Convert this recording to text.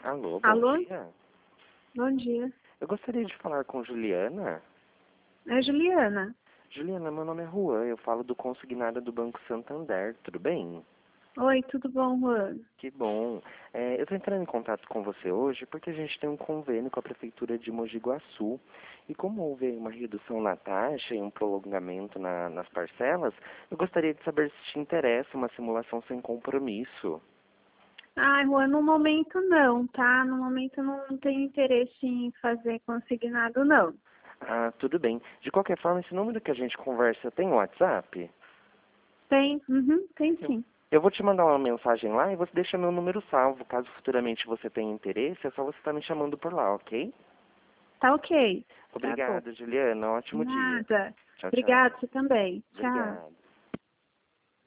Alô, bom Alô? dia. Bom dia. Eu gostaria de falar com Juliana. É Juliana. Juliana, meu nome é Juan, eu falo do consignado do Banco Santander, tudo bem? Oi, tudo bom, Juan? Que bom. Eu estou entrando em contato com você hoje porque a gente tem um convênio com a Prefeitura de Mogi Guaçu. E como houve uma redução na taxa e um prolongamento nas parcelas, eu gostaria de saber se te interessa uma simulação sem compromisso. Ai, Juan, no momento não, tá? No momento eu não tenho interesse em fazer consignado, não. Ah, tudo bem. De qualquer forma, esse número que a gente conversa tem WhatsApp? Tem Eu, sim. eu vou te mandar uma mensagem lá e você deixa meu número salvo. Caso futuramente você tenha interesse, é só você estar me chamando por lá, ok? Tá ok. Tá bom. Obrigado, Juliana. Ótimo dia. Nada. Tchau, Obrigada, tchau. você também. Tchau. Obrigado.